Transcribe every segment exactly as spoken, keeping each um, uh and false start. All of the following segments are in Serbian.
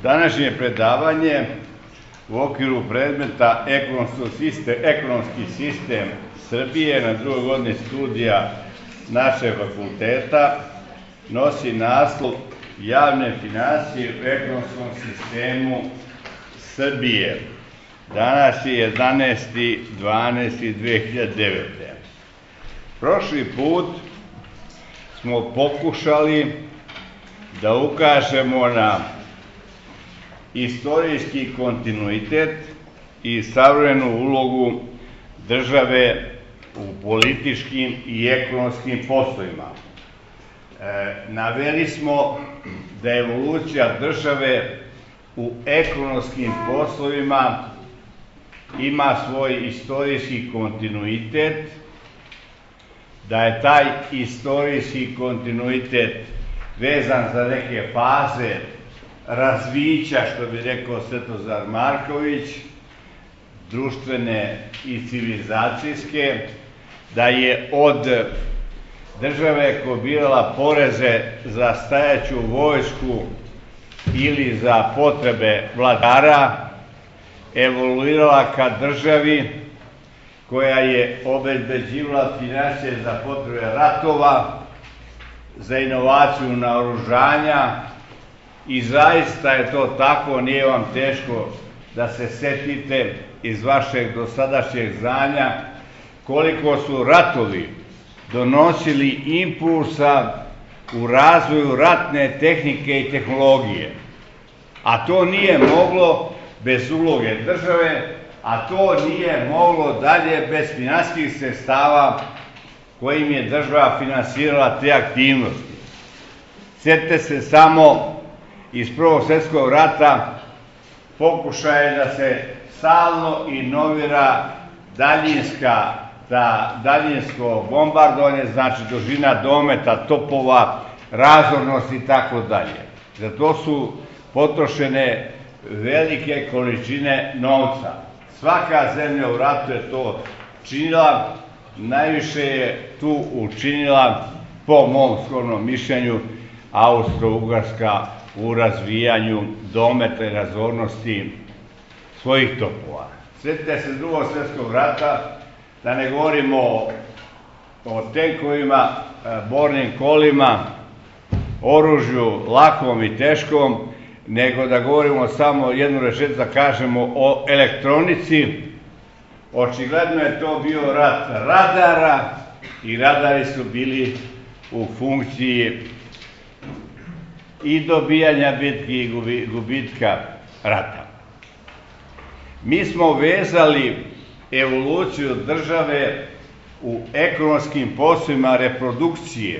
Današnje predavanje u okviru predmeta Ekonomski sistem Srbije na drugoj godini studija našeg fakulteta nosi naslov Javne finansije u ekonomskom sistemu Srbije. Danas je jedanaesti dvanaesti dve hiljade devete. Prošli put smo pokušali da ukažemo na istorijski kontinuitet i savremenu ulogu države u političkim i ekonomskim poslovima. E, naveli smo da evolucija države u ekonomskim poslovima ima svoj istorijski kontinuitet, da je taj istorijski kontinuitet vezan za neke faze razvića, što bi rekao Svetozar Marković, društvene i civilizacijske, da je od države koja birala poreze za stajaću vojsku ili za potrebe vladara, evoluirala ka državi koja je obezbeđivala finansije za potrebe ratova, za inovaciju naoružanja, i zaista je to tako, nije vam teško da se setite iz vašeg dosadašnjeg znanja koliko su ratovi donosili impulsa u razvoju ratne tehnike i tehnologije. A to nije moglo bez uloge države, a to nije moglo dalje bez finansijskih sredstava kojim je država finansirala te aktivnosti. Sjetite se samo iz Prvog svjetskog rata pokušaje da se stalno inovira daljinska, da daljinsko bombardovanje, znači dužina dometa, topova, razornost i tako dalje. Za to su potrošene velike količine novca. Svaka zemlja u ratu je to činila, najviše je tu učinila, po mom skromnom mišljenju, Austro-Ugarska u razvijanju dometa i razornosti svojih topova. Sjetite se Drugog svjetskog rata, da ne govorimo o, o tenkovima, bornim kolima, oružju lakom i teškom, nego da govorimo samo jednu rečenicu, da kažemo o elektronici. Očigledno je to bio rat radara i radari su bili u funkciji i dobijanja bitki i gubitka rata. Mi smo vezali evoluciju države u ekonomskim poslovima reprodukcije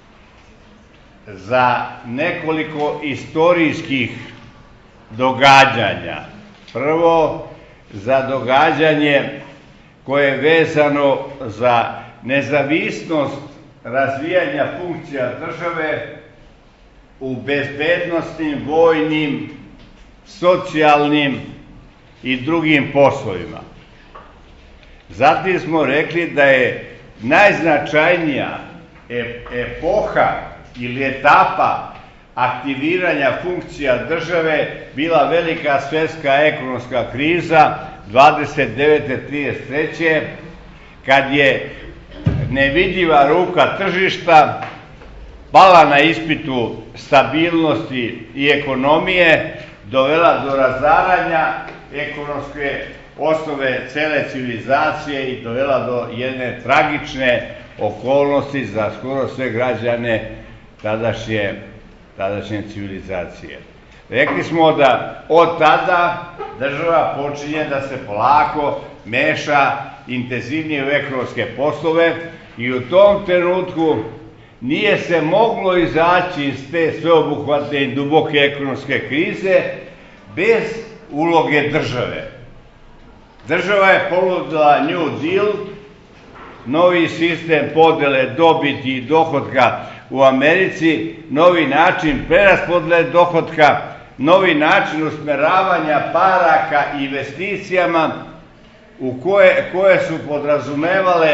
za nekoliko istorijskih događanja. Prvo, za događanje koje je vezano za nezavisnost razvijanja funkcija države u bezbednosnim, vojnim, socijalnim i drugim poslovima. Zatim smo rekli da je najznačajnija epoha ili etapa aktiviranja funkcija države bila velika svjetska ekonomska kriza dvadeset devete do trideset treće kad je nevidljiva ruka tržišta pala na ispitu stabilnosti i ekonomije, dovela do razaranja ekonomske osnove cele civilizacije i dovela do jedne tragične okolnosti za skoro sve građane tadašnje, tadašnje civilizacije. Rekli smo da od tada država počinje da se polako meša intenzivnije u ekonomske poslove i u tom trenutku nije se moglo izaći iz te sveobuhvatne i duboke ekonomske krize bez uloge države. Država je ponudila New Deal, novi sistem podele dobiti i dohotka u Americi, novi način preraspodele dohotka, novi način usmeravanja para ka investicijama u koje, koje su podrazumevale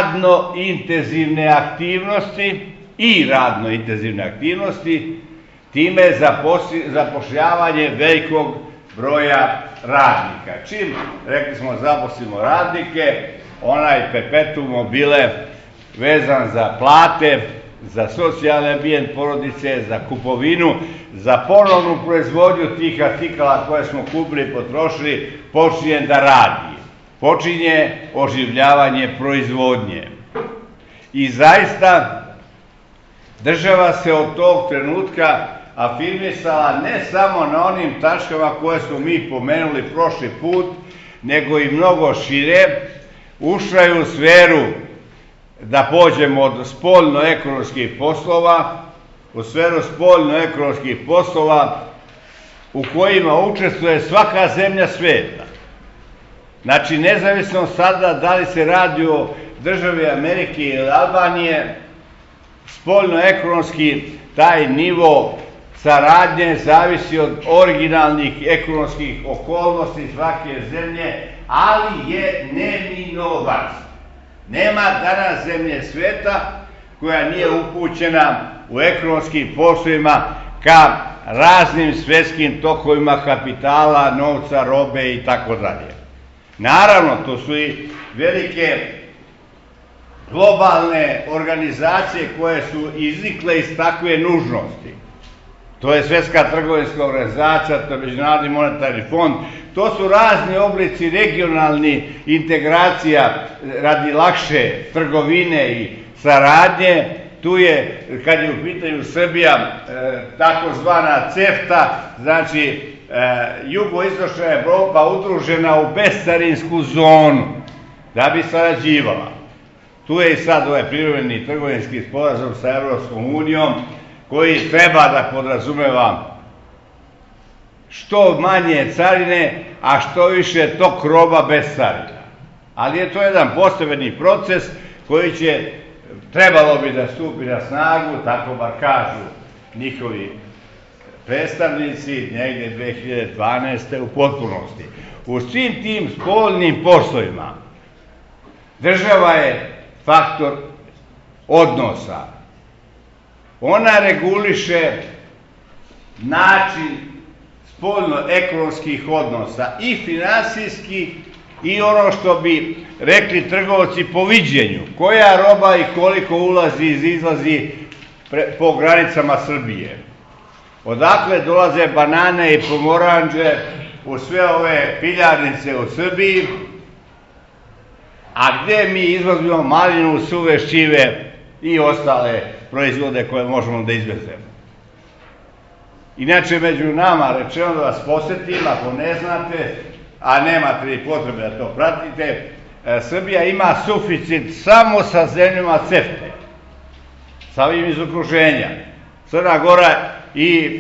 radno intenzivne aktivnosti i radno intenzivne aktivnosti time zapošljavanje velikog broja radnika. Čim, rekli smo, zaposlimo radnike, onaj perpetuum mobile vezan za plate, za socijalni ambijent porodice, za kupovinu, za ponovnu proizvodnju tih artikala koje smo kupili i potrošili, počinje da radi. Počinje oživljavanje proizvodnje. I zaista država se od tog trenutka afirmisala ne samo na onim tačkama koje smo mi pomenuli prošli put, nego i mnogo šire. Ušla je u sferu, da pođemo od spoljno-ekonomskih poslova, u sferu spoljno-ekonomskih poslova u kojima učestvuje svaka zemlja sveta. Znači, nezavisno sada da li se radi o državi Amerike ili Albanije, spoljno-ekonomski taj nivo saradnje zavisi od originalnih ekonomskih okolnosti svake zemlje, ali je neminovan. Nema danas zemlje sveta koja nije upućena u ekonomskim poslovima ka raznim svetskim tokovima kapitala, novca, robe i tako dalje. Naravno, to su i velike globalne organizacije koje su iznikle iz takve nužnosti. To je Svetska trgovinska organizacija, to je Međunarodni monetarni fond, to su razni oblici regionalnih integracija radi lakše trgovine i saradnje. Tu je, kad je u pitanju Srbija, takozvana CEFTA, znači jugoistočna Evropa udružena u bescarinsku zonu da bi sarađivala. Tu je i sad ovaj privremeni trgovinski sporazum sa Evropskom unijom, koji treba da podrazumeva što manje carine, a što više tok roba bez carina. Ali je to jedan postepeni proces koji će, trebalo bi da stupi na snagu, tako bar kažu njihovi predstavnici, negde dve hiljade dvanaeste. u potpunosti. U svim tim spoljnim poslovima država je faktor odnosa. Ona reguliše način spoljno-ekonomskih odnosa i finansijskih i ono što bi rekli trgovci po viđenju, koja roba i koliko ulazi i izlazi po granicama Srbije. Odakle dolaze banane i pomoranđe u sve ove piljarnice u Srbiji, a gde mi izvozimo malinu, suve ščive i ostale proizvode koje možemo da izvezemo. Inače, među nama, rečeno da vas posjetim, ako ne znate, a nemate ni potrebe da to pratite, Srbija ima suficit samo sa zemljama CEFTA, sa ovim iz okruženja. Crna Gora i...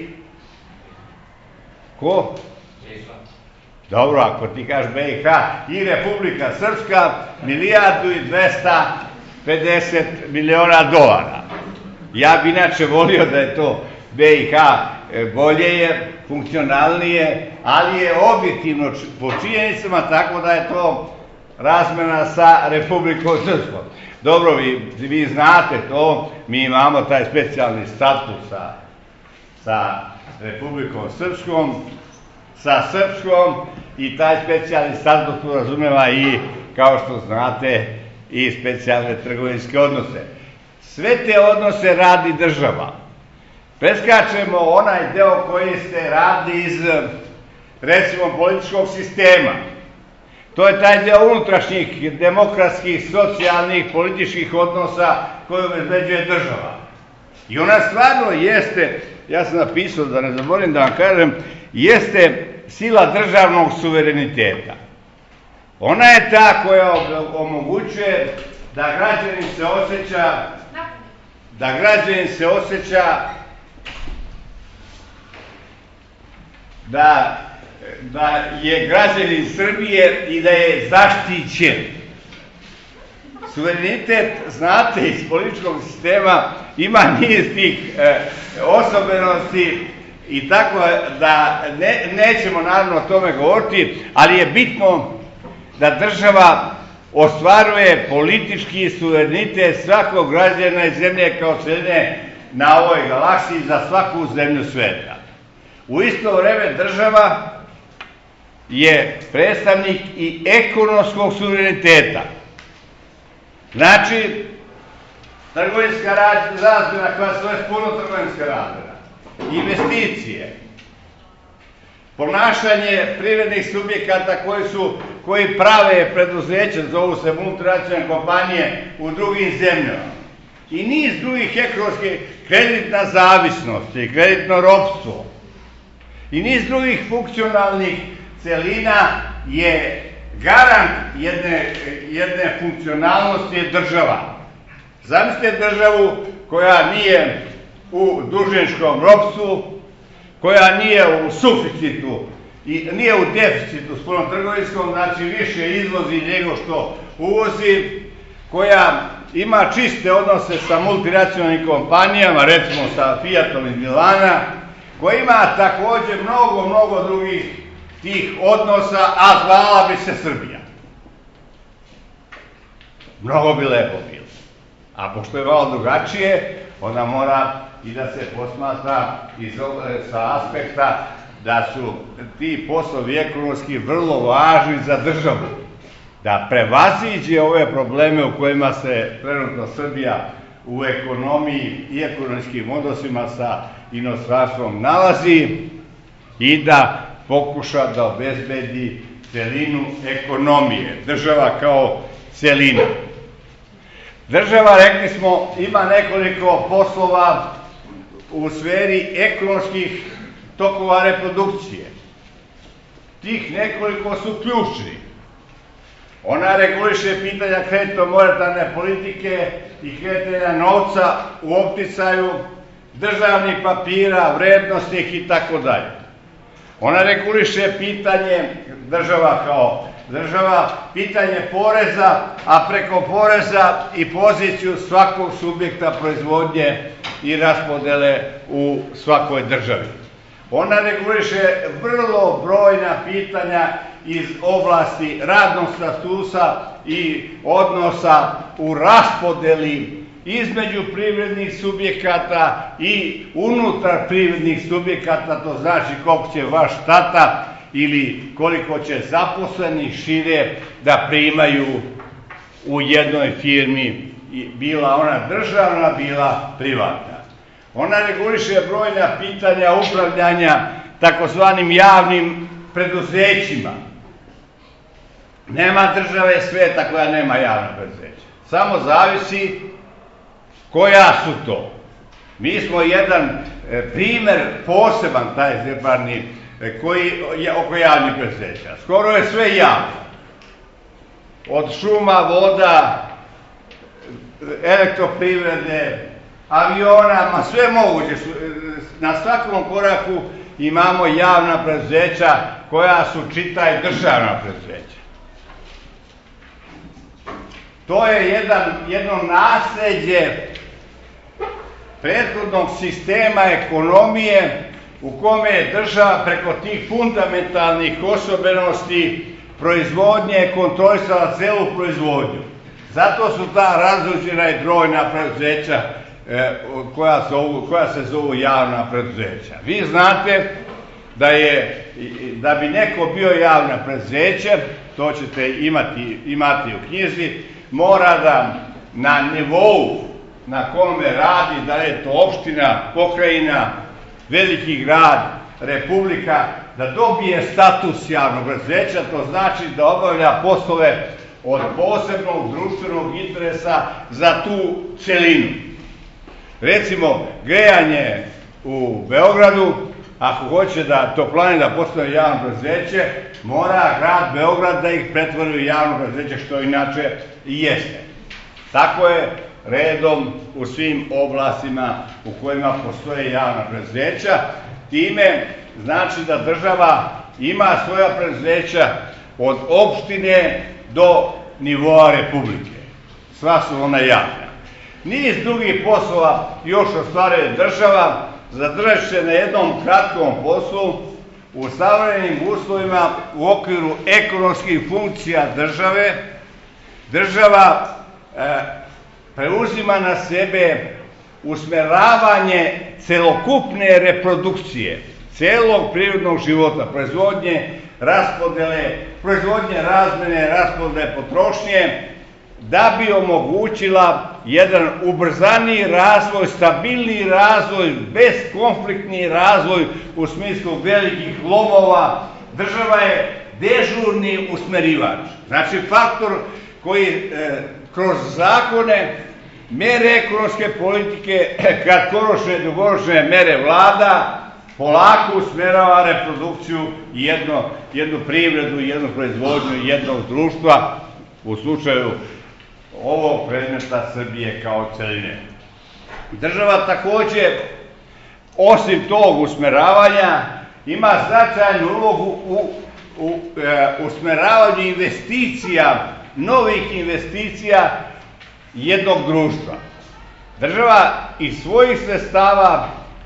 Ko? Dobro, ako ti kažeš B i H i Republika Srpska, milijardu i dvesta pedeset miliona dolara. Ja bi inače volio da je to B i H bolje je, funkcionalnije, ali je objektivno po činjenicama, tako da je to razmena sa Republikom Srpskom. Dobro, vi, vi znate to, mi imamo taj specijalni status sa, sa Republikom Srpskom, sa Srpskom, i taj specijalni status razumeva i, kao što znate, i specijalne trgovinske odnose. Sve te odnose radi država. Preskačemo onaj deo koji se radi iz, recimo, političkog sistema. To je taj deo unutrašnjih, demokratskih, socijalnih, političkih odnosa koje obezbeđuje država. I ona stvarno jeste, ja sam napisao da ne zaboravim da vam kažem, jeste sila državnog suvereniteta. Ona je ta koja omogućuje da građanin se osjeća, da građanin se osjeća da, da je građanin Srbije i da je zaštićen. Suverenitet, znate, iz političkog sistema ima niz tih e, osobenosti i tako da ne, nećemo naravno o tome govoriti, ali je bitno da država ostvaruje politički suverenitet svakog građana iz zemlje kao celine na ovoj galaksiji za svaku zemlju sveta. U isto vreme država je predstavnik i ekonomskog suvereniteta. Znači, trgovinska razmjena koja se zove spoljno-trgovinska razmjena, investicije, ponašanje privrednih subjekata koji su, koji prave preduzeća, zovu se multinacionalne kompanije u drugim zemljama. I niz drugih ekonomskih, kreditna zavisnost i kreditno ropstvo i niz drugih funkcionalnih celina je garant jedne, jedne funkcionalnosti država. Zamislite državu koja nije u dužničkom ropstvu, koja nije u suficitu i nije u deficitu spoljnotrgovinskom, znači više izvozi nego što uvozi, koja ima čiste odnose sa multinacionalnim kompanijama, recimo sa Fiatom iz Milana, koja ima također mnogo, mnogo drugih tih odnosa, a zvala bi se Srbija. Mnogo bi lepo bilo. A pošto je malo drugačije, onda mora i da se posmatra iz, sa aspekta da su ti poslovi ekonomski vrlo važni za državu, da prevaziđe ove probleme u kojima se trenutno Srbija u ekonomiji i ekonomskim odnosima sa inostranstvom nalazi i da pokuša da obezbedi celinu ekonomije, država kao celina. Država, rekli smo, ima nekoliko poslova u sferi ekonomskih tokova reprodukcije. Tih nekoliko su ključni. Ona reguliše pitanja kreditno-monetarne politike i kretanja novca u opticaju, državnih papira, vrednostnih i tako dalje. Ona reguliše pitanje država kao država, pitanje poreza, a preko poreza i poziciju svakog subjekta proizvodnje i raspodele u svakoj državi. Ona reguliše vrlo brojna pitanja iz oblasti radnog statusa i odnosa u raspodeli između privrednih subjekata i unutar privrednih subjekata, to znači koliko će vaš tata ili koliko će zaposleni šire da primaju u jednoj firmi, bila ona državna, bila privatna. Ona reguliše brojna pitanja upravljanja takozvanim javnim preduzećima. Nema države sveta koja nema javna preduzeća. Samo zavisi koja su to. Mi smo jedan primer poseban, taj zeparni, koji je oko javnih preduzeća. Skoro je sve javno. Od šuma, voda, elektroprivrede, aviona, ma sve moguće. Na svakom koraku imamo javna preduzeća koja su, čitaj, državna preduzeća. To je jedan, jedno nasleđe prethodnog sistema ekonomije u kome je država preko tih fundamentalnih osobenosti proizvodnje kontrolisala celu proizvodnju. Zato su ta različna i brojna preduzeća e, koja, zovu, koja se zovu javna preduzeća. Vi znate da, je, da bi neko bio javna preduzeće, to ćete imati, imati u knjizi, mora da na nivou na kome radi, da je to opština, pokrajina, veliki grad, republika, da dobije status javnog preduzeća, to znači da obavlja poslove od posebnog društvenog interesa za tu celinu. Recimo, grejanje u Beogradu, ako hoće da toplane da postane javno preduzeće, mora grad Beograd da ih pretvori u javno preduzeće, što inače i jeste. Tako je redom u svim oblastima u kojima postoje javna preduzeća. Time znači da država ima svoja preduzeća od opštine do nivoa republike. Sva su ona javna. Niz drugih poslova još ostvaruje država, zadržat se na jednom kratkom poslu u savremenim uslovima u okviru ekonomskih funkcija države. Država e, preuzima na sebe usmeravanje celokupne reprodukcije, celog prirodnog života, proizvodnje, raspodele, proizvodnje razmene, raspodele potrošnje, da bi omogućila jedan ubrzani razvoj, stabilni razvoj, bezkonfliktni razvoj u smislu velikih lomova. Država je dežurni usmerivač. Znači faktor koji e, kroz zakone, mere ekonomske politike, kratkoročne i dugoročne mere vlada, polako usmerava reprodukciju i jedno, jednu privredu, jednu proizvodnju jednog društva u slučaju ovog predmeta Srbije kao celine. Država takođe, osim tog usmeravanja, ima značajnu ulogu u, u e, usmeravanju investicija, novih investicija jednog društva. Država iz svojih sredstava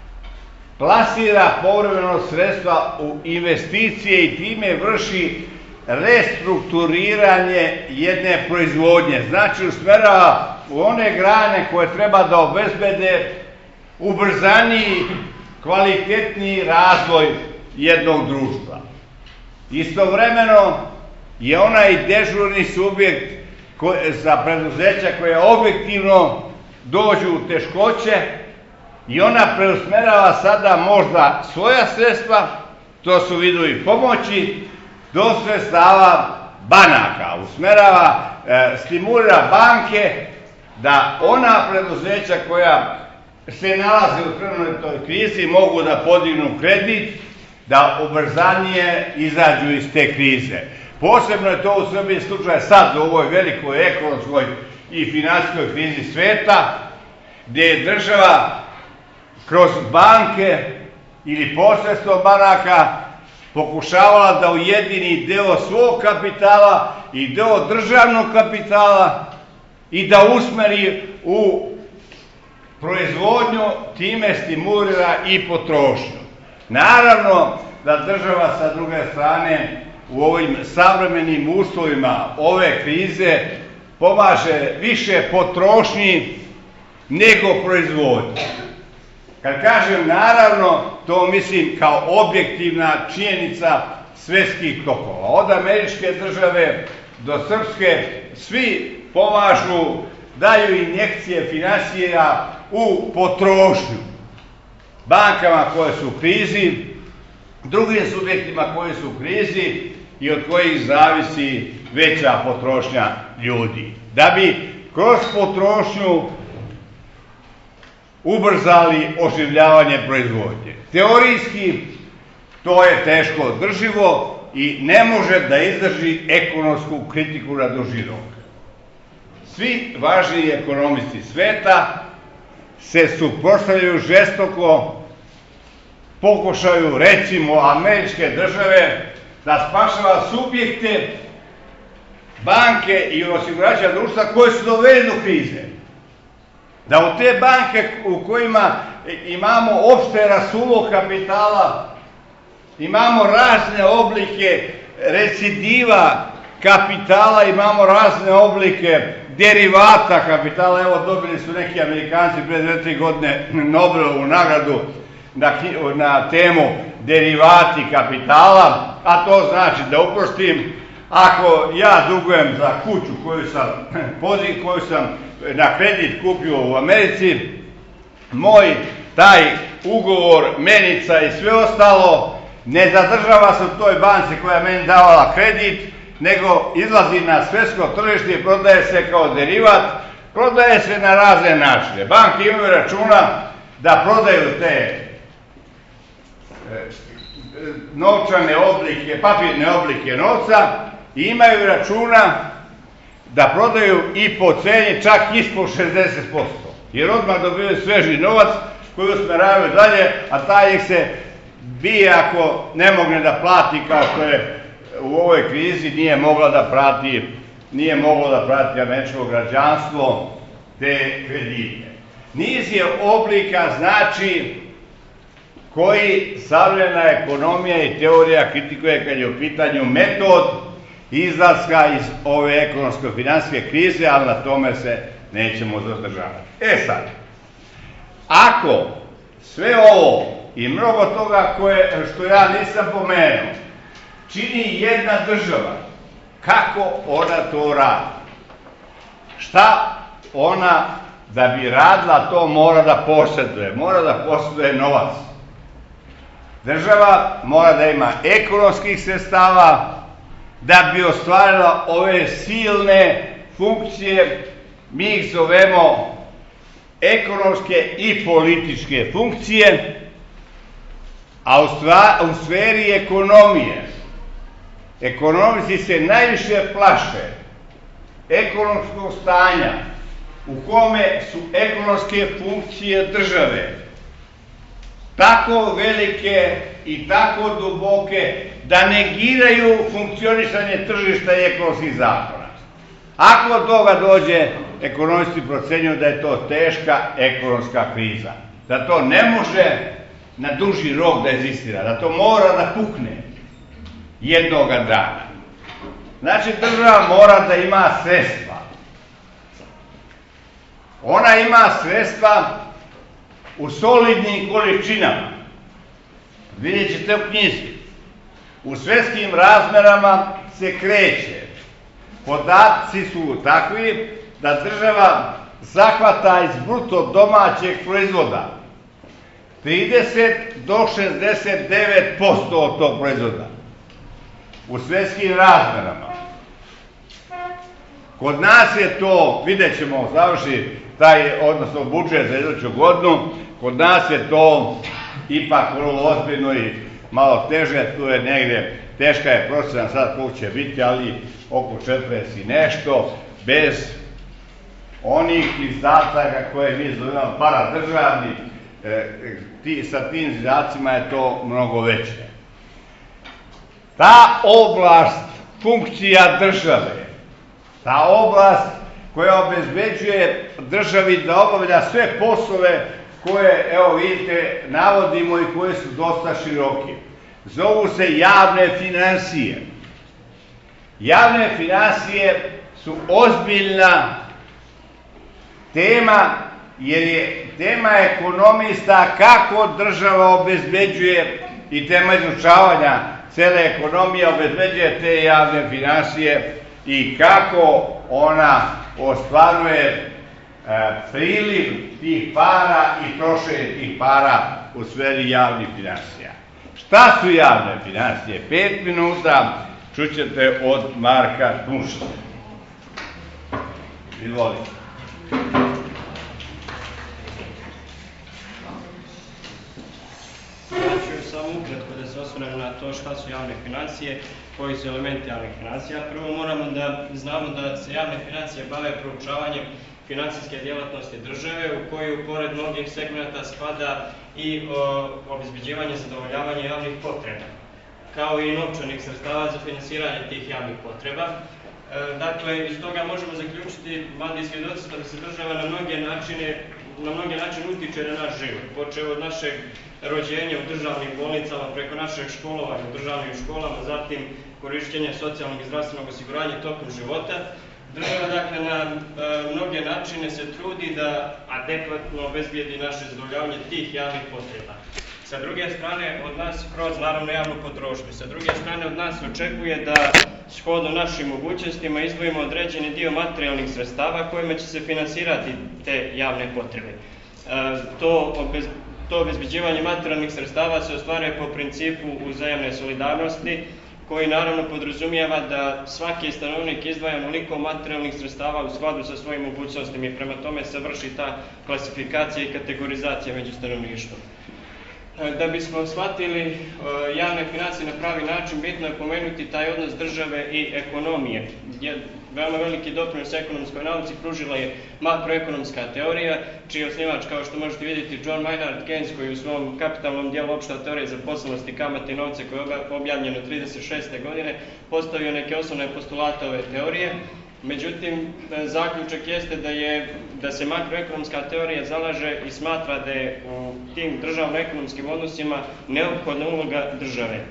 plasira povremeno sredstva u investicije i time vrši restrukturiranje jedne proizvodnje. Znači, usmerava u one grane koje treba da obezbede ubrzaniji, kvalitetniji razvoj jednog društva. Istovremeno je onaj dežurni subjekt za preduzeća koje objektivno dođu u teškoće i ona preusmerava sada možda svoja sredstva, to su vidovi pomoći, do sredstava banaka. Usmerava, e, stimulira banke da ona preduzeća koja se nalaze u trenutnoj krizi mogu da podignu kredit, da ubrzanije izađu iz te krize. Posebno je to u Srbiji slučaj sad u ovoj velikoj ekonomskoj i finansijskoj krizi sveta, gdje je država kroz banke ili posredstvom banaka pokušavala da ujedini deo svog kapitala i deo državnog kapitala i da usmeri u proizvodnju, time stimulira i potrošnju. Naravno da država sa druge strane u ovim savremenim uslovima ove krize pomaže više potrošnji nego proizvodnji. Kad kažem naravno, to mislim kao objektivna činjenica svetskih tokova. Od američke države do srpske svi pomažu, daju injekcije finansija u potrošnju. Bankama koje su u krizi, drugim subjektima koji su u krizi i od kojih zavisi veća potrošnja ljudi. Da bi kroz potrošnju ubrzali oživljavanje proizvodnje. Teorijski to je teško održivo i ne može da izdrži ekonomsku kritiku radoživog. Svi važniji ekonomisti sveta se suprotstavljaju žestoko pokušaju, recimo, američke države da spašava subjekte, banke i osiguračka društva koje su dovedeni do krize. Da u te banke u kojima imamo opšte rasulo kapitala, imamo razne oblike recidiva kapitala, imamo razne oblike derivata kapitala. Evo, dobili su neki Amerikanci pre dve, tri godine Nobelovu nagradu na, na temu derivati kapitala, a to znači, da uprostim, ako ja dugujem za kuću koju sam, koju sam na kredit kupio u Americi, moj taj ugovor, menica i sve ostalo ne zadržava se u toj banci koja je meni davala kredit, nego izlazi na svetsko tržište i prodaje se kao derivat, prodaje se na razne načine. Banke imaju računa da prodaju te novčane oblike, papirne oblike novca i imaju računa da prodaju i po ceni čak ispod šezdeset posto. Jer odmah dobiju sveži novac koji usmeravaju dalje, a taj ih se bije ako ne mogne da plati, kao što je u ovoj krizi nije mogla da prati, nije moglo da prati američko građanstvo te kredite. Niz je oblika, znači, koji savremena ekonomija i teorija kritikuje kad je u pitanju metod izlaska iz ove ekonomsko-finansijske krize, ali na tome se nećemo zadržavati. E sad, Ako sve ovo i mnogo toga koje, što ja nisam pomenuo, čini jedna država, kako ona to radi? Šta ona, da bi radila, to mora da posjeduje? Mora da posjeduje novac. Država mora da ima ekonomskih sredstava da bi ostvarila ove silne funkcije, mi ih zovemo ekonomske i političke funkcije, a u, stva, u sferi ekonomije, ekonomisti se najviše plaše ekonomskog stanja u kome su ekonomske funkcije države tako velike i tako duboke da negiraju funkcionisanje tržišta i ekonomskih zakona. Ako od toga dođe, ekonomisti procenjuju da je to teška ekonomska kriza, da to ne može na duži rok da egzistira, da to mora da pukne jednoga dana. Znači, država mora da ima sredstva. Ona ima sredstva u solidnim količinama. Vidjet ćete u knjizi. U svetskim razmerama se kreće. Podaci su takvi da država zahvata iz bruto domaćeg proizvoda trideset do šezdeset devet posto od tog proizvoda. U svetskim razmerama. Kod nas je to, vidjet ćemo, završi taj, odnosno budžet za iduću godinu, kod nas je to ipak vrlo ozbiljno i malo teže, tu je negdje, teška je procena sad koliko će biti, ali oko četrdeset i nešto, bez onih izdataka koje mi zovemo paradržavni, e, ti, sa tim izdacima je to mnogo veće. Ta oblast funkcija države, ta oblast koja obezbeđuje državi da obavlja sve poslove koje, evo vidite, navodimo i koje su dosta široki. Zovu se javne finansije. Javne finansije su ozbiljna tema, jer je tema ekonomista kako država obezbeđuje i tema izučavanja cele ekonomije obezbeđuje te javne finansije i kako ona ostvaruje e, priliv tih para i trošenje tih para u sferi javnih finansija. Šta su javne finansije? Pet minuta čućete od Marka Tmušića. Izvolite. Ja ću samo ukratko da se osvrnem na to šta su javne financije, koji su elementi javnih financija. Prvo moramo da znamo da se javne financije bave proučavanjem finansijske djelatnosti države, u koju pored mnogih segmenta spada i o, obezbeđivanje zadovoljavanja javnih potreba, kao i novčanih sredstava za finansiranje tih javnih potreba. E, dakle, iz toga možemo zaključiti, mada i svjedoci da se država na mnoge načine, na mnoge načine utiče na naš život, počeo od našeg rođenja u državnim bolnicama, preko našeg školovanja u državnim školama, zatim korišćenja socijalnog i zdravstvenog osiguranja tokom života. Država, dakle, na e, mnoge načine se trudi da adekvatno obezbijedi naše zadovoljavanje tih javnih potreba. Sa druge strane, od nas, kroz naravno javnu potrošnju, sa druge strane od nas očekuje da shodno našim mogućnostima izdvojimo određeni dio materijalnih sredstava kojima će se finansirati te javne potrebe. E, to, obez, to obezbeđivanje materijalnih sredstava se ostvaruje po principu uzajamne solidarnosti, koji naravno podrazumijeva da svaki stanovnik izdvaja onoliko materijalnih sredstava u skladu sa svojim mogućnostima i prema tome se vrši ta klasifikacija i kategorizacija među stanovništvom. Da bismo shvatili javne financije na pravi način, bitno je pomenuti taj odnos države i ekonomije. Veoma veliki doprinos ekonomskoj nauci pružila je makroekonomska teorija, čiji je osnivač, kao što možete vidjeti, John Maynard Keynes, koji u svom kapitalnom dijelu Opšta teorija zaposlenosti kamate i novce, koje je objavljeno trideset šeste godine, postavio neke osnovne postulate ove teorije. Međutim, zaključak jeste da, je, da se makroekonomska teorija zalaže i smatra da je u tim državno-ekonomskim odnosima neophodna uloga države.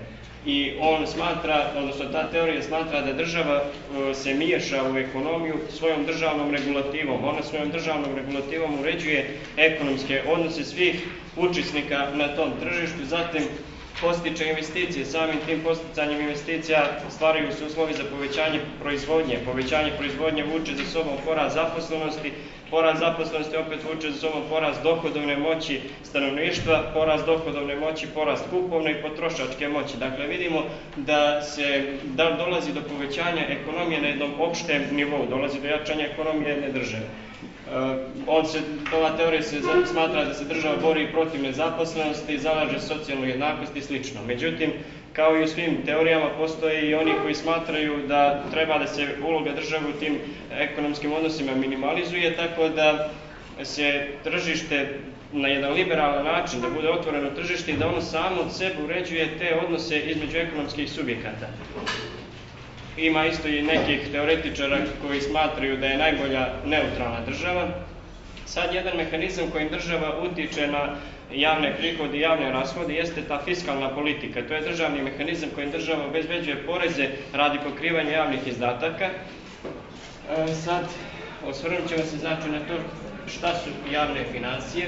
i on smatra, odnosno ta teorija smatra da država se miješa u ekonomiju svojom državnom regulativom. Ona svojom državnom regulativom uređuje ekonomske odnose svih učesnika na tom tržištu, zatim postiče investicije. Samim tim posticanjem investicija stvaraju se uslovi za povećanje proizvodnje. Povećanje proizvodnje vuče za sobom porast zaposlenosti, porast zaposlenosti opet vuče za sobom porast dohodovne moći stanovništva, porast dohodovne moći, porast kupovne i potrošačke moći. Dakle, vidimo da se da dolazi do povećanja ekonomije na jednom opštem nivou, dolazi do jačanja ekonomije jedne države. On se, ova teorija se smatra da se država bori protiv nezaposlenosti, zalaže socijalnu jednakost i slično. Međutim, kao i u svim teorijama, postoje i oni koji smatraju da treba da se uloga države u tim ekonomskim odnosima minimalizuje, tako da se tržište na jedan liberalan način, da bude otvoreno tržište i da ono samo od sebe uređuje te odnose između ekonomskih subjekata. Ima isto i nekih teoretičara koji smatraju da je najbolja neutralna država. Sad jedan mehanizam kojim država utiče na javne prihode i javne rashode jeste ta fiskalna politika. To je državni mehanizam kojim država obezbeđuje poreze radi pokrivanja javnih izdataka. E, sad, osvrnut ćemo se znači na to šta su javne financije.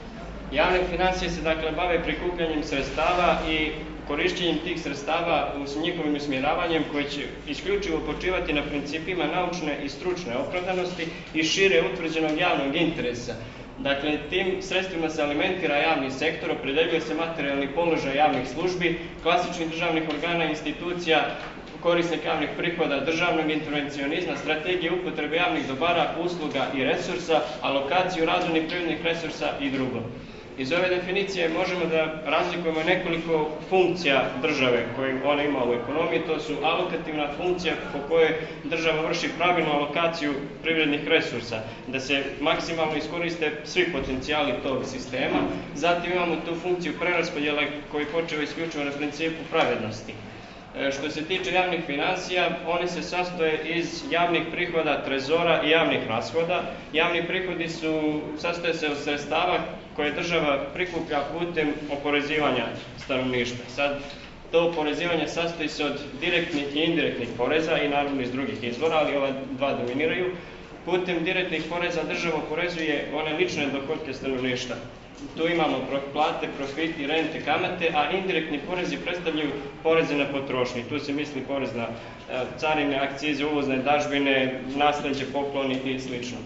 Javne financije se dakle bave prikupljanjem sredstava i korišćenjem tih sredstava s njihovim usmjeravanjem koje će isključivo počivati na principima naučne i stručne opravdanosti i šire utvrđenog javnog interesa. Dakle, tim sredstvima se alimentira javni sektor, opredeljuje se materijalni položaj javnih službi, klasičnih državnih organa i institucija, korisnik javnih prihoda, državnog intervencionizma, strategije upotrebe javnih dobara, usluga i resursa, alokaciju razvojnih prirodnih resursa i drugo. Iz ove definicije možemo da razlikujemo nekoliko funkcija države koje ona ima u ekonomiji. To su alokativna funkcija po kojoj država vrši pravilnu alokaciju privrednih resursa, da se maksimalno iskoriste svi potencijali tog sistema. Zatim imamo tu funkciju preraspodjele koji počeva isključivo na principu pravednosti. Što se tiče javnih financija, one se sastoje iz javnih prihoda, trezora i javnih rashoda. Javni prihodi su, sastoje se od sredstava koje država prikuplja putem oporezivanja stanovništva. Sad, to oporezivanje sastoji se od direktnih i indirektnih poreza i naravno iz drugih izvora, ali ova dva dominiraju. Putem direktnih poreza država oporezuje one lične dohotke stanovništva. Tu imamo plate, profiti, rente, kamate, a indirektni porezi predstavljaju poreze na potrošnju. Tu se misli porez na carine, akcize, uvozne dažbine, nasleđe, pokloni i slično.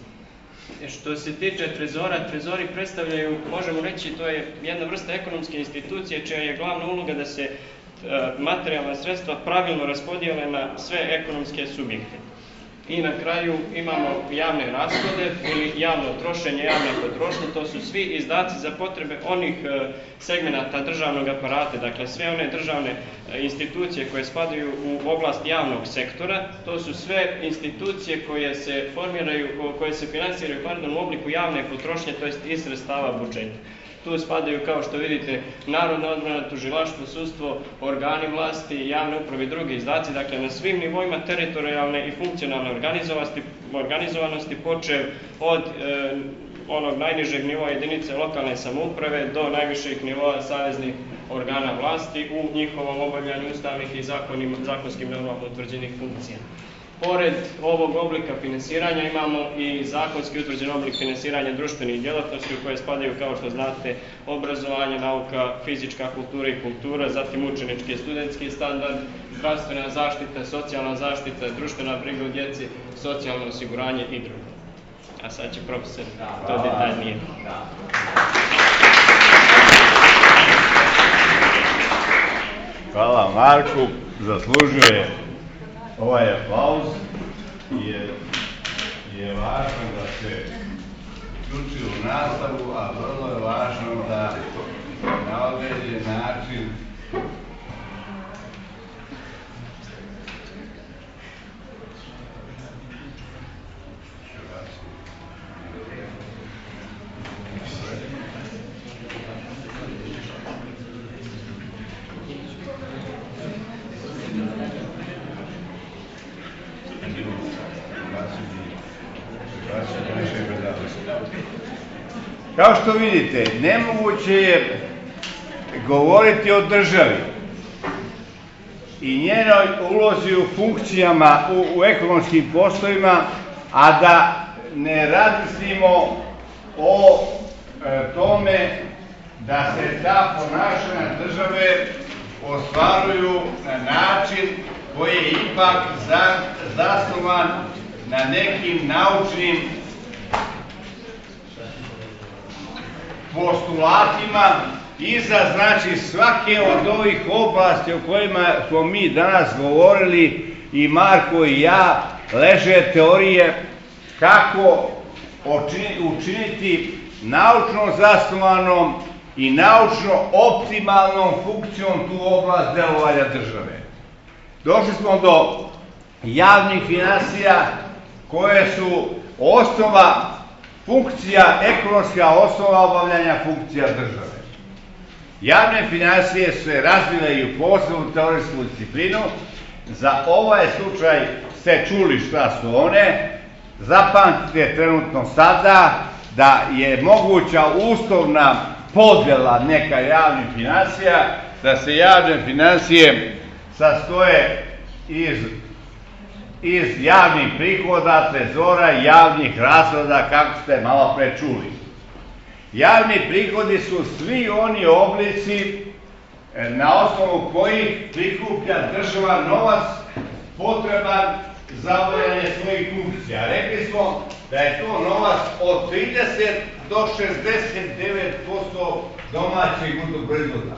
Što se tiče trezora, trezori predstavljaju, možemo reći, to je jedna vrsta ekonomske institucije čija je glavna uloga da se materijalna sredstva pravilno raspodijele na sve ekonomske subjekte. I na kraju imamo javne rashode ili javno trošenje, javna potrošnja. To su svi izdaci za potrebe onih segmenata državnog aparata, dakle sve one državne institucije koje spadaju u oblast javnog sektora. To su sve institucije koje se formiraju, koje se finansiraju pardon, u obliku javne potrošnje, to jest iz sredstava budžeta. Tu spadaju, kao što vidite, narodna odbrana, tužilaštvo, sudstvo, organi vlasti, javne uprave i drugi izdaci. Dakle, na svim nivoima teritorijalne i funkcionalne organizovanosti, organizovanosti počev od e, onog najnižeg nivoa jedinice lokalne samouprave do najviših nivoa saveznih organa vlasti u njihovom obavljanju ustavnih i zakonim, zakonskim normama utvrđenih funkcija. Pored ovog oblika finansiranja imamo i zakonski utvrđen oblik finansiranja društvenih djelatnosti u koje spadaju, kao što znate, obrazovanje, nauka, fizička kultura i kultura, zatim učenički i studentski standard, zdravstvena zaštita, socijalna zaštita, društvena briga o djeci, socijalno osiguranje i drugo. A sad će profesor to detaljnije. Hvala Marku, zaslužuje ovaj aplauz, jer je važno da se uključi u nastavu, a vrlo je važno da na određen način Kao što vidite, nemoguće je govoriti o državi i njenoj ulozi u funkcijama, u, u ekonomskim poslovima, a da ne razmislimo o e, tome da se ta ponašanja države ostvaruju na način koji je ipak za, zasnovan na nekim naučnim postulatima iza, znači, svake od ovih oblasti o kojima smo mi danas govorili i Marko i ja, leže teorije kako učiniti naučno zasnovanom i naučno optimalnom funkcijom tu oblast delovanja države. Došli smo do javnih finansija koje su osnova funkcija, ekonomska osnova obavljanja funkcija države. Javne finansije su se razvile i u posebnu teorijsku disciplinu. Za ovaj slučaj ste čuli šta su one. Zapamtite trenutno sada da je moguća uslovna podjela neka javnih finansija, da se javne finansije sastoje iz, iz javnih prihoda, trezora i javnih rashoda, kako ste malo pre čuli. Javni prihodi su svi oni oblici na osnovu kojih prikuplja država novac potreban za obavljanje svojih funkcija. Rekli smo da je to novac od trideset do šezdeset devet posto domaćeg bruto proizvoda.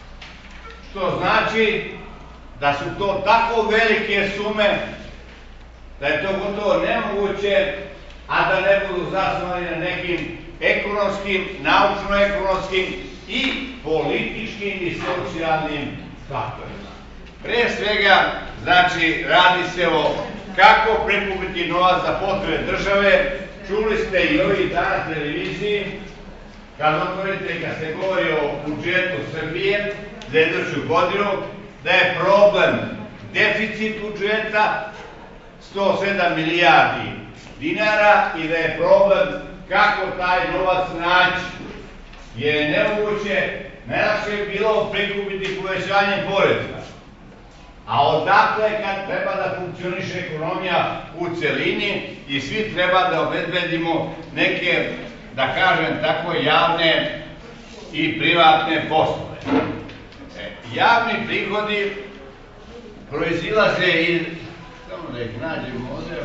Što znači da su to tako velike sume da je to gotovo nemoguće, a da ne budu zasnovani na nekim ekonomskim, naučno-ekonomskim i političkim i socijalnim faktorima. Pre svega, znači, radi se o kako prikupiti novac za potrebe države. Čuli ste i ovih dana na televiziji, kad otvorite i kad se govori o budžetu Srbije za iduću godinu, da je problem deficit budžeta sto sedam milijardi dinara i da je problem kako taj novac naći. Jer je nemoguće, najlakše je bilo prikupiti povećanjem poreza. A odakle kad treba da funkcioniše ekonomija u celini i svi treba da obezbedimo neke, da kažem tako, javne i privatne poslove. E, javni prihodi proizilaze iz, samo da ih nađemo ovdje,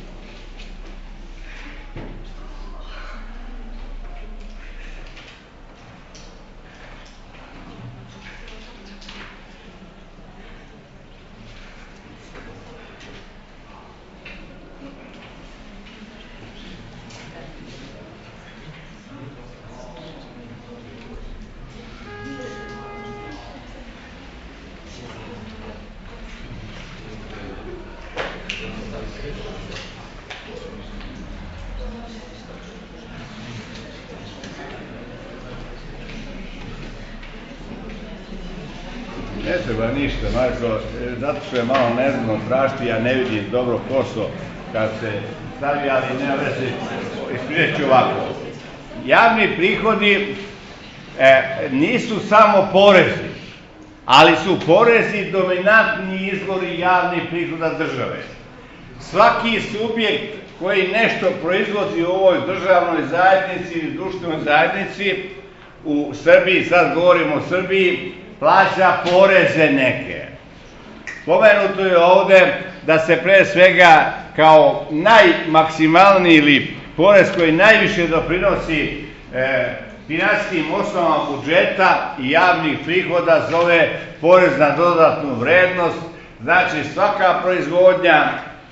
ne treba ništa, Marko, zato što je malo nezgodno tražiti, ja ne vidim dobro koso kad se stavi, ali nema veze, ispričat ću ovako. Javni prihodi e, nisu samo porezi, ali su porezi dominantni izvori javnih prihoda države. Svaki subjekt koji nešto proizvodi u ovoj državnoj zajednici ili društvenoj zajednici u Srbiji, sad govorimo o Srbiji, plaća poreze neke. Pomenuto je ovde da se pre svega kao najmaksimalniji ili porez koji najviše doprinosi e, finansijskim osnovama budžeta i javnih prihoda zove porez na dodatnu vrednost. Znači svaka proizvodnja,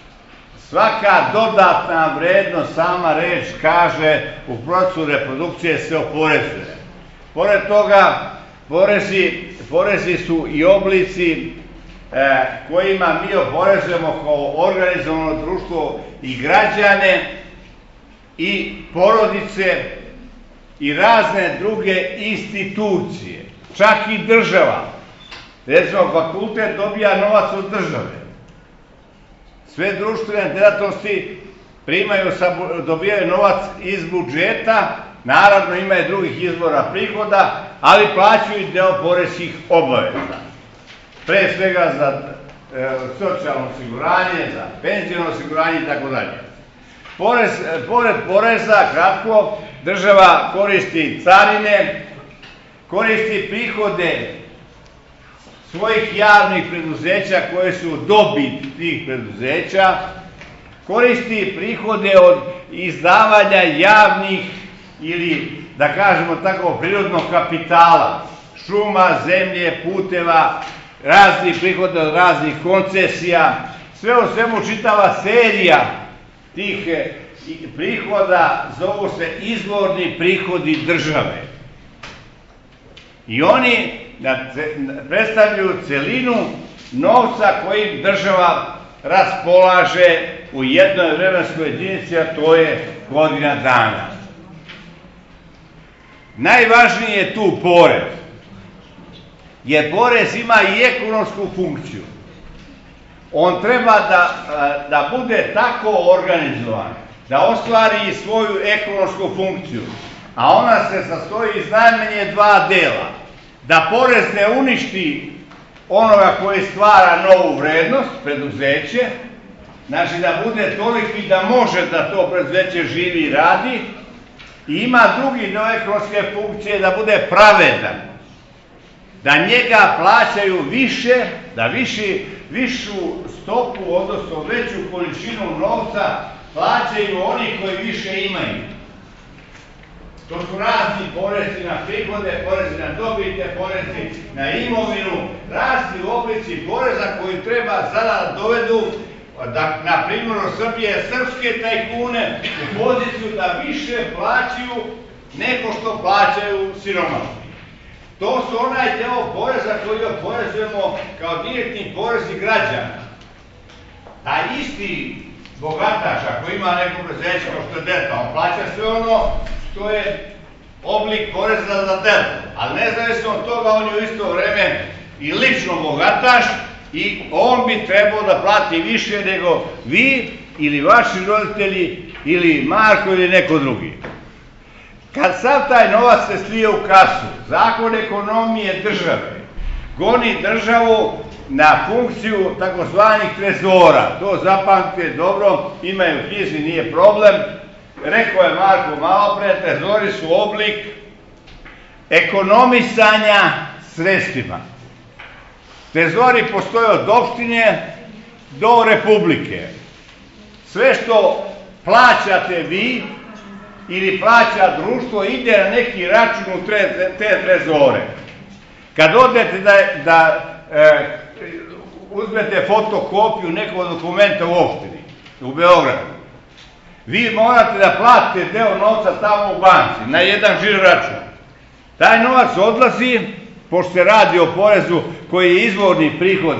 svaka dodatna vrednost, sama reč kaže, u procesu reprodukcije se oporezuje. Pored toga, porezi, porezi su i oblici e, kojima mi oporezujemo kao organizovano društvo i građane i porodice i razne druge institucije, čak i država. Recimo, fakultet dobija novac od države. Sve društvene delatnosti primaju, dobijaju novac iz budžeta, naravno ima i drugih izvora prihoda, ali plaćaju deo poreskih obaveza. pre svega za socijalno osiguranje, za penzijno osiguranje i tako dalje. Pored poreza, kratko, država koristi carine, koristi prihode svojih javnih preduzeća koje su dobit tih preduzeća, koristi prihode od izdavanja javnih ili, da kažemo tako, prirodnog kapitala, šuma, zemlje, puteva, raznih prihoda od raznih koncesija, sve o svemu čitava serija tih prihoda zovu se izvorni prihodi države. I oni predstavljaju celinu novca koji država raspolaže u jednoj vremenskoj jedinici, a to je godina dana. Najvažniji je tu porez, jer porez ima i ekonomsku funkciju. On treba da bude tako organizovan, da ostvari svoju ekonomsku funkciju, a ona se sastoji iz najmanje dva dela. Da porez ne uništi onoga koji stvara novu vrednost, preduzeće, znači da bude toliki da može da to preduzeće živi i radi, i ima drugi deo ekonomske funkcije da bude pravedan, da njega plaćaju više, da višu stopu, odnosno veću količinu novca plaćaju oni koji više imaju. To su razni porezi na prihode, porezi na dobite, porezi na imovinu, razni oblici poreza koji treba sada dovedu, na primjer u Srbije, srpske tajkune u poziciju da više plaćaju nego što plaćaju siromašni. To su onaj deo poreza koji oporezujemo kao direktni porezi građana. A isti bogataš, ako ima neko preduzeće kao što je Delta, on plaća sve ono što je oblik poreza za Delta. Ali nezavisno od toga, on je u isto vreme i lično bogataš i on bi trebao da plati više nego vi ili vaši roditelji ili Marko ili neko drugi. Kad sav taj novac se slije u kasu, zakon ekonomije države goni državu na funkciju takozvanih trezora. To zapamtite dobro, imaju knjizi, nije problem. Rekao je Marko malo pre, trezori su oblik ekonomisanja sredstvima. Trezori postoje od opštine do republike. Sve što plaćate vi ili plaća društvo ide na neki račun u te trezore. Kad odete da uzmete fotokopiju nekog dokumenta u opštini, u Beogradu, vi morate da platite deo novca tamo u banci, na jedan žiro račun. Taj novac odlazi, pošto se radi o porezu koji je izvorni prihod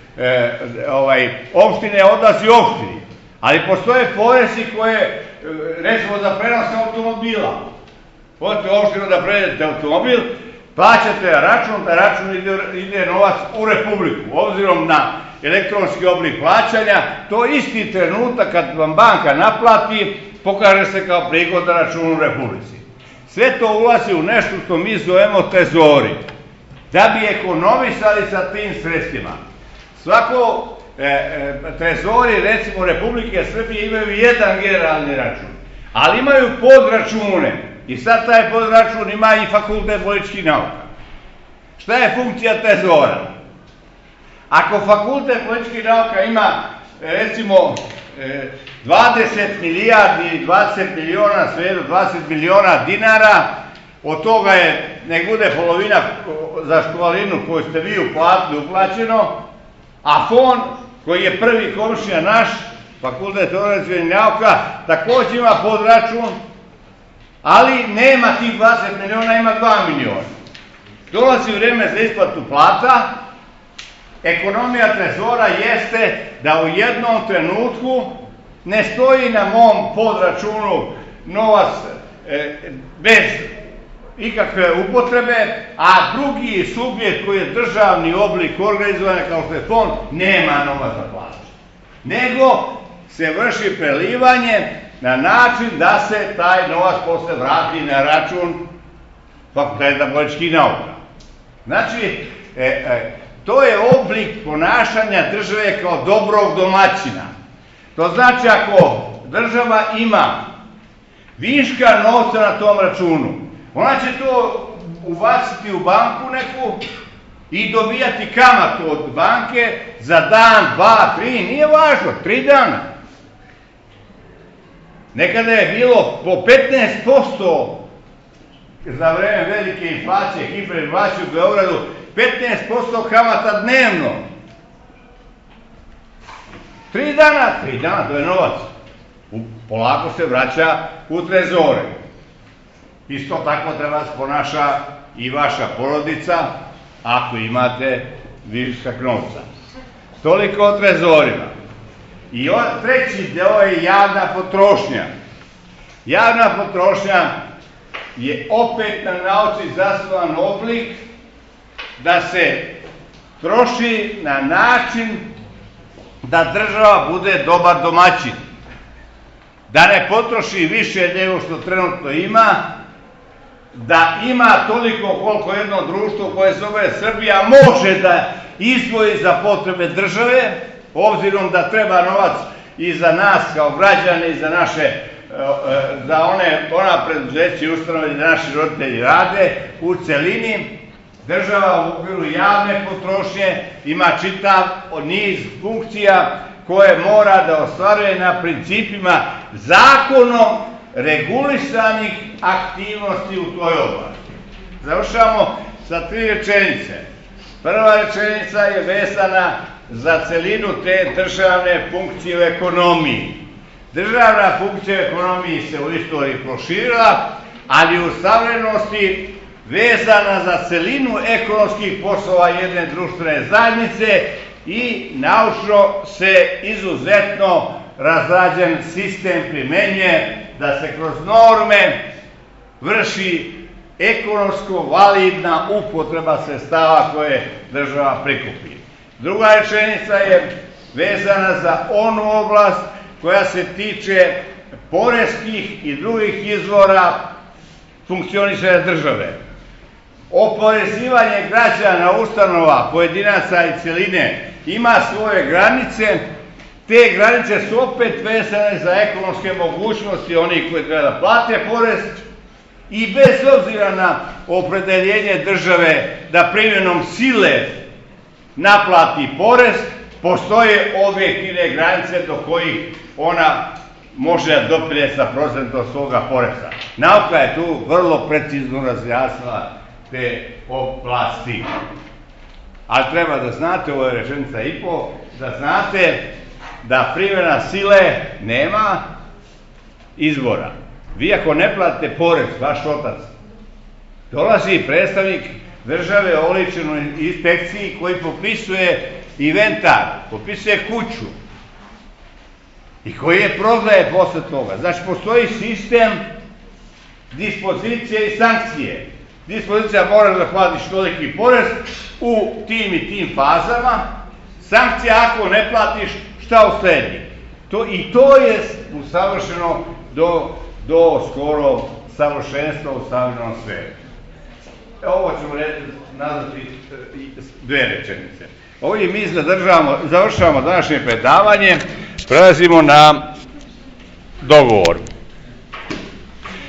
opštine, odlazi opštini. Ali postoje porezi koje, recimo za prenos automobila. Odete u opštinu da prevedete automobil, plaćate račun, da račun ide novac u republiku. Obzirom na elektronski oblik plaćanja, to isti trenutak kad vam banka naplati, pokaže se kao prihod na računu u republici. Sve to ulazi u nešto što mi zovemo trezori, da bi ekonomisali sa tim sredstvima. Svako trezori, recimo Republike Srbije, imaju jedan generalni račun, ali imaju podračune i sad taj podračun ima i Fakultet političkih nauka. Šta je funkcija trezora? Ako Fakultet političkih nauka ima, recimo, dvadeset milijardi ili dvadeset miliona, svejedno dvadeset miliona dinara, od toga je, nek bude polovina za školarinu koju ste vi uplatili uplaćeno, a fond koji je prvi komšija naš, Fakultet političkih nauka, takođe ima podračun, ali nema tih dvadeset miliona, ima dva miliona. Dolazi vreme za isplatu plata, ekonomija trezora jeste da u jednom trenutku ne stoji na mom podračunu novac bez ikakve upotrebe, a drugi subjekt koji je državni oblik organizovanja kao što je fond, nema novac za plaću. Nego se vrši prelivanje na način da se taj novac posle vrati na račun Fakulteta političkih nauka. Znači, To je oblik ponašanja države kao dobrog domaćina. To znači ako država ima viška novca na tom računu, ona će to ubaciti u banku neku i dobijati kamatu od banke za dan, dva, tri, nije važno, tri dana. Nekada je bilo po petnaest posto za vreme velike inflacije, hiperinflacije u Beogradu, petnaest posto kamata dnevno. Tri dana, tri dana, to je novac. Polako se vraća u trezore. Isto tako treba se ponaša i vaša porodica, ako imate višak novca. Toliko o trezorima. I treći deo je javna potrošnja. Javna potrošnja je opet na nauci zasnovan oblik da se troši na način da država bude dobar domaćin. Da ne potroši više nego što trenutno ima, da ima toliko koliko jedno društvo koje se zove Srbija može da izdvoji za potrebe države, obzirom da treba novac i za nas kao građane i za naše, za one, ona preduzeća i ustanove gde naši roditelji rade, u celini država u okviru javne potrošnje ima čitav niz funkcija koje mora da ostvaruje na principima zakonom regulisanih aktivnosti u toj oblasti. Završamo sa tri rečenice. Prva rečenica je vezana za celinu te državne funkcije u ekonomiji. Državna funkcija u ekonomiji se u istoriji proširila, ali u savremenosti vezana za celinu ekonomskih poslova jedne društvene zajednice i naučno se izuzetno razrađen sistem primenjuje da se kroz norme vrši ekonomsko validna upotreba sredstava koje država prikupi. Druga rečenica je vezana za onu oblast koja se tiče poreskih i drugih izvora funkcionisanja države. Oporezivanje građana, ustanova, pojedinaca i celine ima svoje granice. Te granice su opet vezane za ekonomske mogućnosti onih koji treba da plate porez i bez obzira na opredeljenje države da primjenom sile naplati porez, postoje objektivne granice do kojih ona može da dopire sa procentom svoga poreza. Nauka je tu vrlo precizno razjasnila te oblasti. Ali treba da znate, ovo je rečenica i po, da znate da primjena sile nema izbora. Vi ako ne platite porez, vaš otac, dolazi predstavnik države oličen u inspekciji koji popisuje inventar, popisuje kuću i koji je prodaje posle toga. Znači, postoji sistem dispozicije i sankcije. Dispozicija mora da platiš toliki porez u tim i tim fazama, sankcija ako ne platiš, šta usledi? I to je usavršeno do skoro savršenstva u savremenom svetu. Ovo ćemo nazvati dve rečenice. Ovdje mi završavamo današnje predavanje, prelazimo na dogovor.